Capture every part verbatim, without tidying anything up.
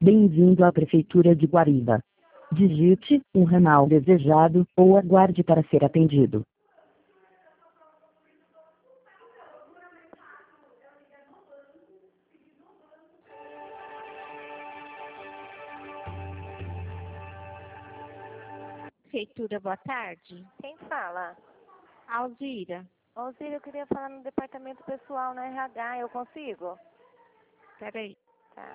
Bem-vindo à Prefeitura de Guariba. Digite um ramal desejado ou aguarde para ser atendido. Prefeitura, boa tarde. Quem fala? Alzira. Alzira, eu queria falar no departamento pessoal na R H, eu consigo? Peraí. Tá.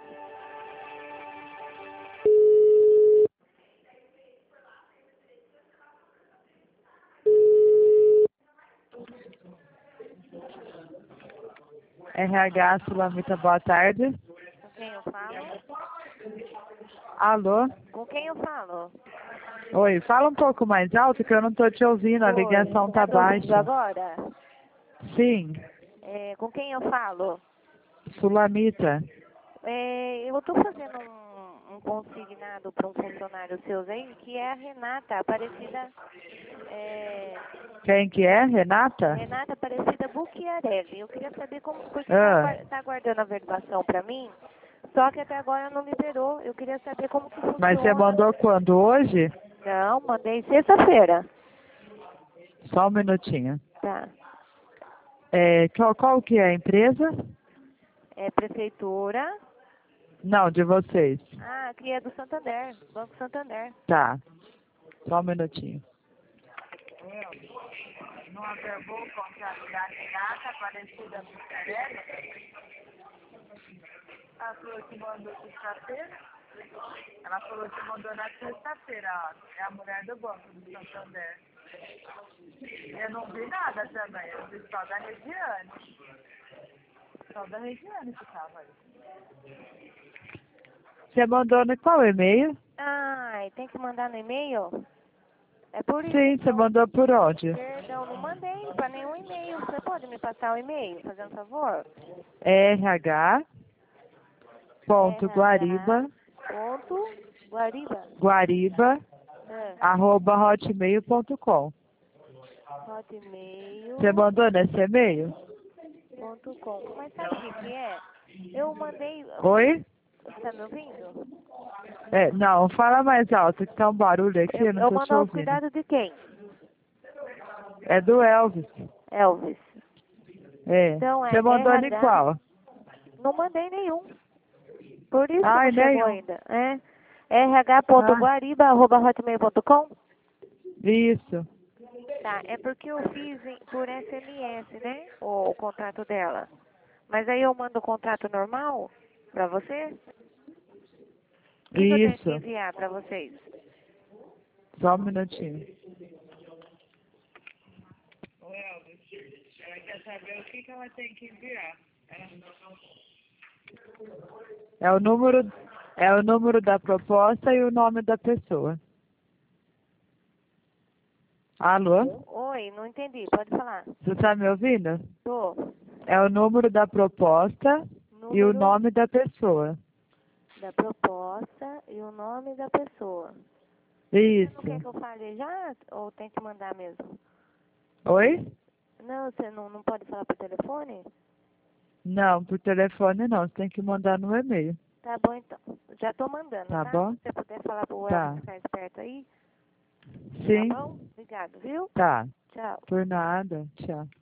R H Sulamita, boa tarde. Com quem eu falo? Alô? Com quem eu falo? Oi, fala um pouco mais alto que eu não estou te ouvindo, a ligação Oi, tá tá me ouvindo baixa. agora? Sim, É, com quem eu falo? Sulamita. É, eu estou fazendo um, um consignado para um funcionário seu aí, que é a Renata Aparecida. É, Quem que é? Renata? Renata Aparecida Bucchiarelli. Eu queria saber como, porque Ah. está aguardando a averbação para mim, só que até agora não liberou. Eu queria saber como que funciona. Mas você mandou quando? Hoje? Não, mandei sexta-feira. Só um minutinho. Tá. É, qual, qual que é a empresa? É prefeitura. Não, de vocês. Ah, que é do Santander, Banco Santander. Tá. Só um minutinho. Não averbou o contrato da Renata Aparecida Bucchiarelli? Ela falou que mandou sexta-feira. Ela falou que mandou na sexta-feira, ó. É a mulher do Banco do Santander. Eu não vi nada também, eu vi só da Regiane. Só da Regiane que tava aí. Você mandou no qual e-mail? Ai, tem que mandar no e-mail? É por isso. Sim, você Então, mandou por onde? perdão, não mandei para nenhum e-mail. Você pode me passar o e-mail, fazendo favor? R H ponto Guariba Ponto Guariba. Guariba É, arroba hotmail ponto com. hotmail Você mandou nesse e-mail? ponto com. Mas sabe o que que é? Eu mandei... Oi? Você tá me ouvindo? É, não, fala mais alto, que tá um barulho aqui, Eu, eu não eu tô te mando aos ouvindo. cuidados de quem? É do Elvis. Elvis. É. Então é Você mandou em R H... qual? Não mandei nenhum. Por isso que Ai, não chegou nenhum. ainda. É r h ponto guariba arroba hotmail ponto com. Isso. Tá, é porque eu fiz em- por S M S, né? O, o contrato dela. Mas aí eu mando o contrato normal pra você? O que, que eu tenho que Isso. enviar pra vocês? Só um minutinho. Ela quer saber o que, que ela tem que enviar. É o número, é o número da proposta e o nome da pessoa. Alô? Oi, não entendi. Pode falar. Você está me ouvindo? Tô. É o número da proposta e o Número nome da pessoa. da proposta e o nome da pessoa. Isso. Você não quer que eu fale já ou tem que mandar mesmo? Oi? Não, você não, não pode falar por telefone? Não, por telefone não. Você tem que mandar no e-mail. Tá bom então. Já tô mandando, Tá tá? bom? Se você puder falar pro Tá. Elvis ficar esperto aí. Sim. Tá bom? Obrigado, viu? Tá. Tchau. Por nada. Tchau.